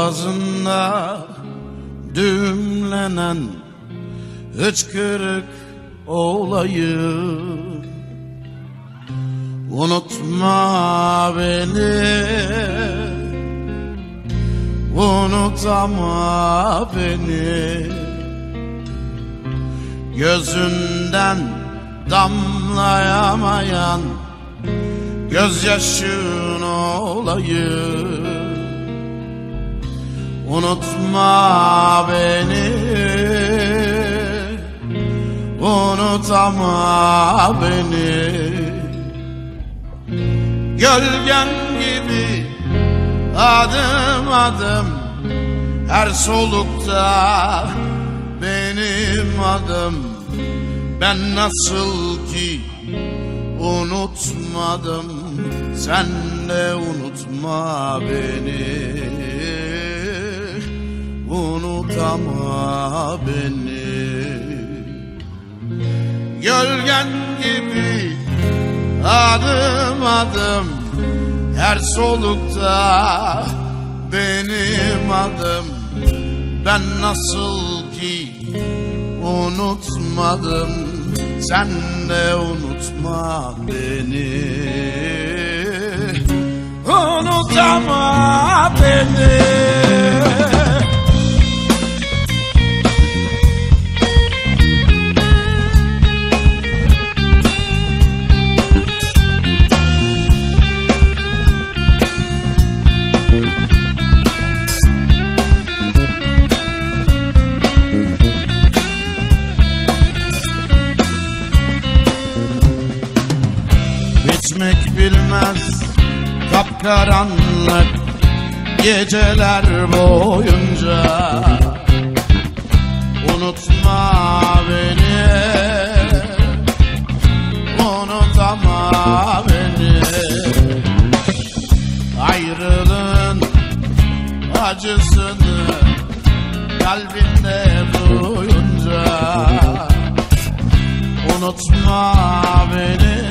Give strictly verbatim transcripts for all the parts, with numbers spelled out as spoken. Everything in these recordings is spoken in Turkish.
boğazında düğümlenen hıçkırık olayım. Unutma beni, unutama beni. Gözünden damlayamayan gözyaşın olayım. Unutma beni, unutama beni. Gölgen gibi adım adım her solukta benim adım. Ben nasıl ki unutmadım, sen de unutma beni. Unutama beni. Gölgen gibi adım adım her solukta benim adım. Ben nasıl ki unutmadım, sen de unutma beni. Unutama beni. Bitmek bilmez kapkaranlık geceler boyunca. Unutma beni, unutama beni. Ayrılığın acısını kalbinde duyunca. Unutma beni,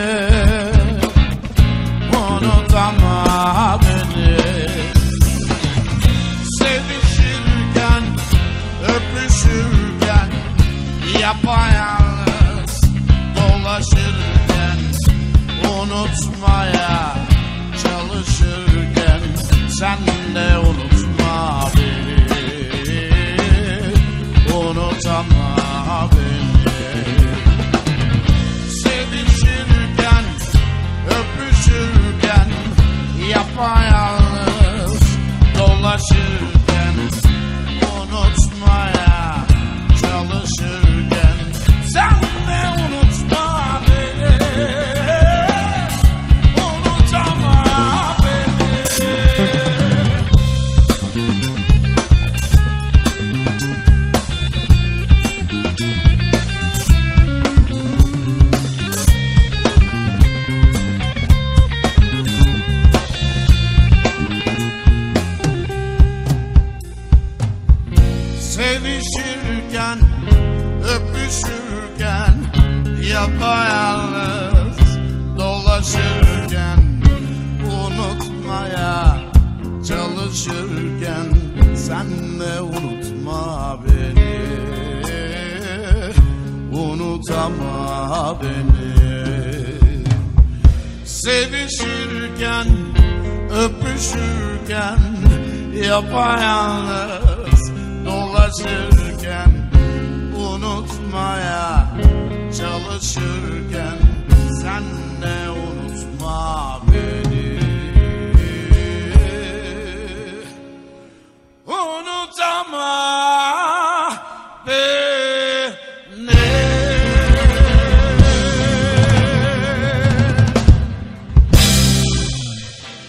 unutama beni. Sevişirken, öpüşürken, yapayalnız dolaşırken, unutmaya çalışırken, sen de unutma beni. Unutama beni. Sevişirken, öpüşürken, yapayalnız dolaşırken, unutmaya çalışırken, sen de unutma beni. Unutama beni. Sevişirken, öpüşürken, yapayalnız dolaşırken, unutmaya çalışırken, sen de unutma beni. Unutama beni. Sevişirken, öpüşürken, yapayalnız dolaşırken, unutmaya çalışırken, sen de unutma beni. Unutama